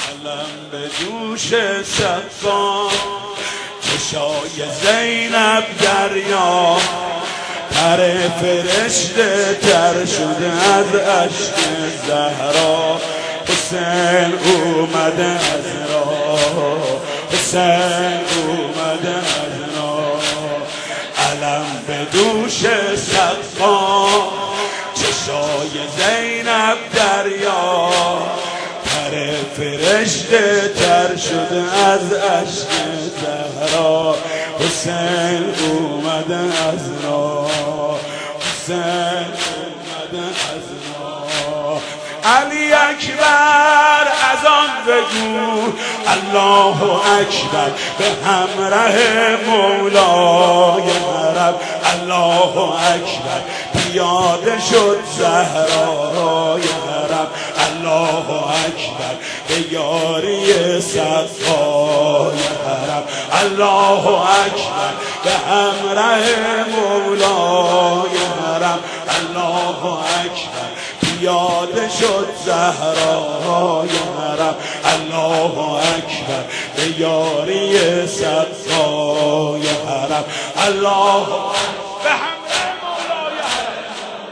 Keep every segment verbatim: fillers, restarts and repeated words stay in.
علم به دوش صفا، چشای زینب دریا، تر فرشته تر شده از اشک زهرا. حسین اومده از راه، حسین اومده از راه. علم به دوش صفا، چشای زینب دریا، تر فرشته تر شده از اشک زهرا. حسین اومده از راه، حسین اومده از راه. علی اکبر از آن بگو الله اکبر، به همراه مولای حرم الله اکبر. پیاده شد زهرای حرم الله اکبر، به یاری صفای حرم الله اکبر. به همراه مولای حرم الله اکبر، پیاده شد زهرای حرم الله اکبر، به یاری صفای حرم الله اکبر. به همراه مولای حرم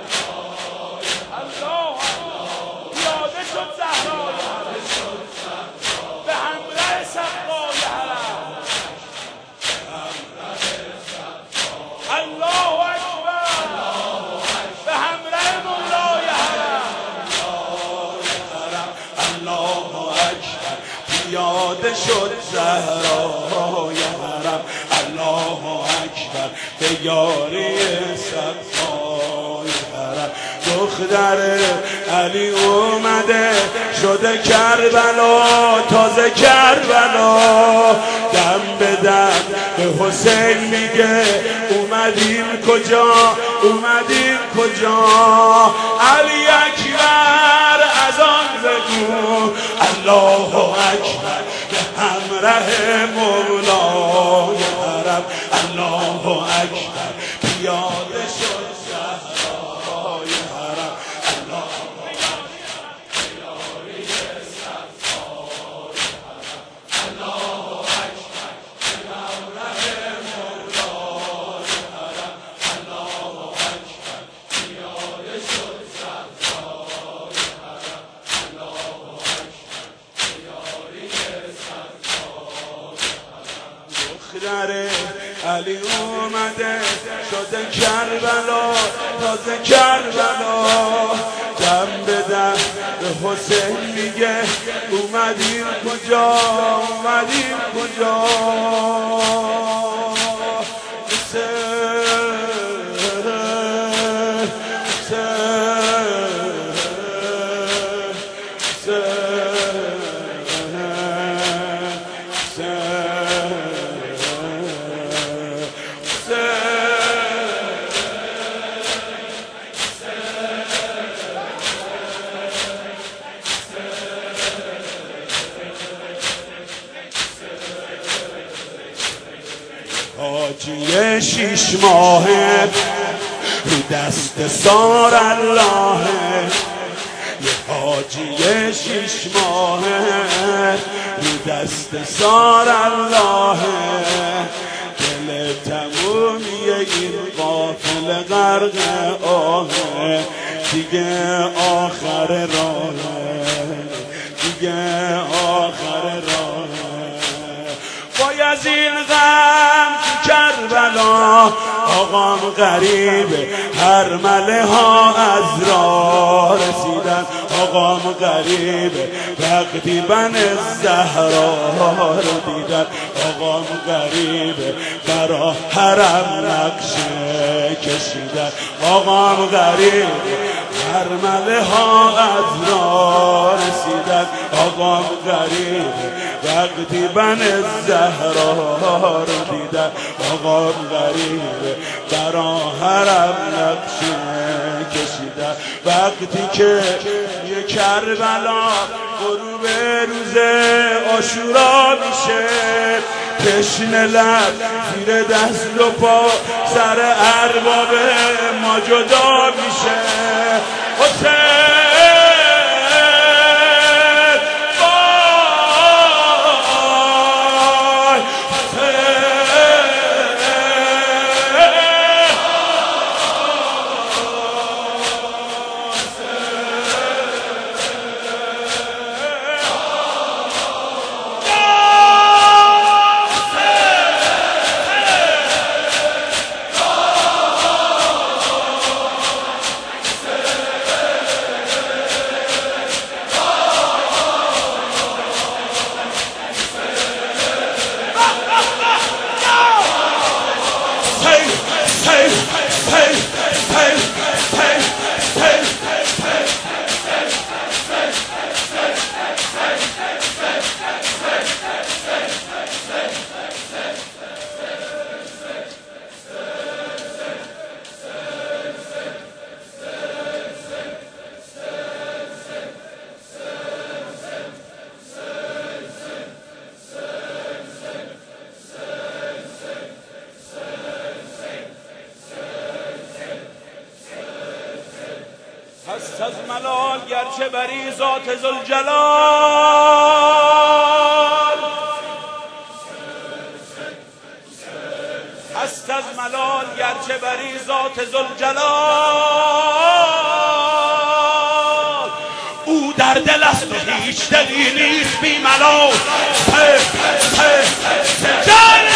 الله اکبر، پیاده شد زهرای حرم، به همراه صفای حرم الله اکبر، به همراه مولای حرم الله اکبر. پیاده شد زهرای حرم الله اکبر، به یاری صفای حرم. دختر علی اومده شده کربلا، تازه کربلا. دم به دم به حسین میگه اومدیم کجا، اومدیم کجا. علی اکبر از آن بگو الله اکبر، به همراه مولای حرم الله اکبر. پیاده شد زهرای حرم الله دختر علی اومده شده کربلا، تازه کربلا. دم به دم به حسین میگه اومدیم کجا، اومدیم کجا. حاجی شیش ماهه رو دست سار الله، یه حاجی شیش ماهه رو دست سار الله. دل تمومی این قافله غرق آهه، دیگه آخر راهه، دیگه آخر راهه. باید این غم تو کربلا آقام غریبه، هر مله ها از راه رسیدن آقام غریبه. وقتی بن زهرا رو دیدن آقام غریبه، برا حرم نقشه کشیدن آقام غریبه. هر مله ها از راه رسیدن آقام غریبه، وقتی بن زهرا رو دیدن آقام غریبه. برا حرم نقشه کشیدن. وقتی که یه کربلا غروب روز عاشورا میشه، تشنه لب زیر دست و پا سر ارباب ما جدا میشه. حسین باز هست از ملال گرچه بری ذات ذوالجلال، هست از ملال گرچه بری ذات ذوالجلال. او در دل است و هیچ دلی نیست بی ملال.